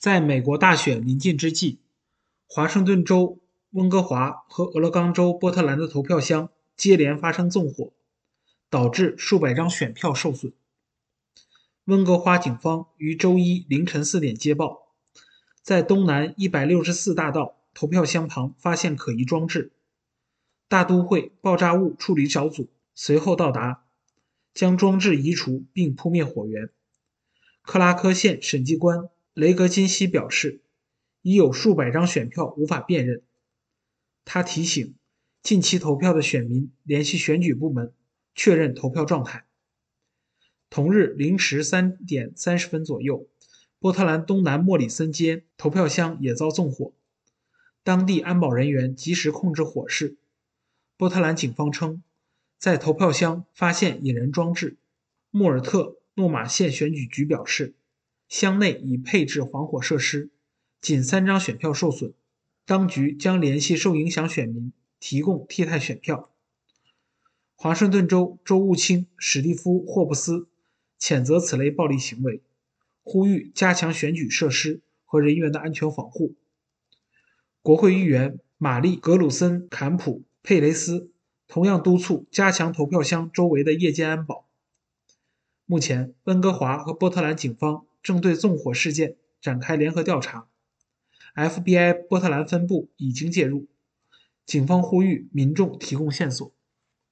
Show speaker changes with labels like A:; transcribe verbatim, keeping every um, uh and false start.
A: 在美国大选临近之际，华盛顿州温哥华和俄勒冈州波特兰的投票箱接连发生纵火，导致数百张选票受损。温哥华警方于周一凌晨四点接报，在东南一百六十四大道投票箱旁发现可疑装置。大都会爆炸物处理小组随后到达，将装置移除并扑灭火源。克拉科县审计官雷格金西表示，已有数百张选票无法辨认。他提醒近期投票的选民联系选举部门确认投票状态。同日零时三点三十分左右，波特兰东南莫里森街投票箱也遭纵火，当地安保人员及时控制火势。波特兰警方称，在投票箱发现引人装置。莫尔特诺马县选举局表示，箱内已配置防火设施，仅三张选票受损，当局将联系受影响选民提供替代选票。华盛顿州州务卿史蒂夫·霍布斯谴责此类暴力行为，呼吁加强选举设施和人员的安全防护。国会议员玛丽·格鲁森坎普佩雷斯同样督促加强投票箱周围的夜间安保。目前，温哥华和波特兰警方正对纵火事件展开联合调查。F B I 波特兰分部已经介入，警方呼吁民众提供线索。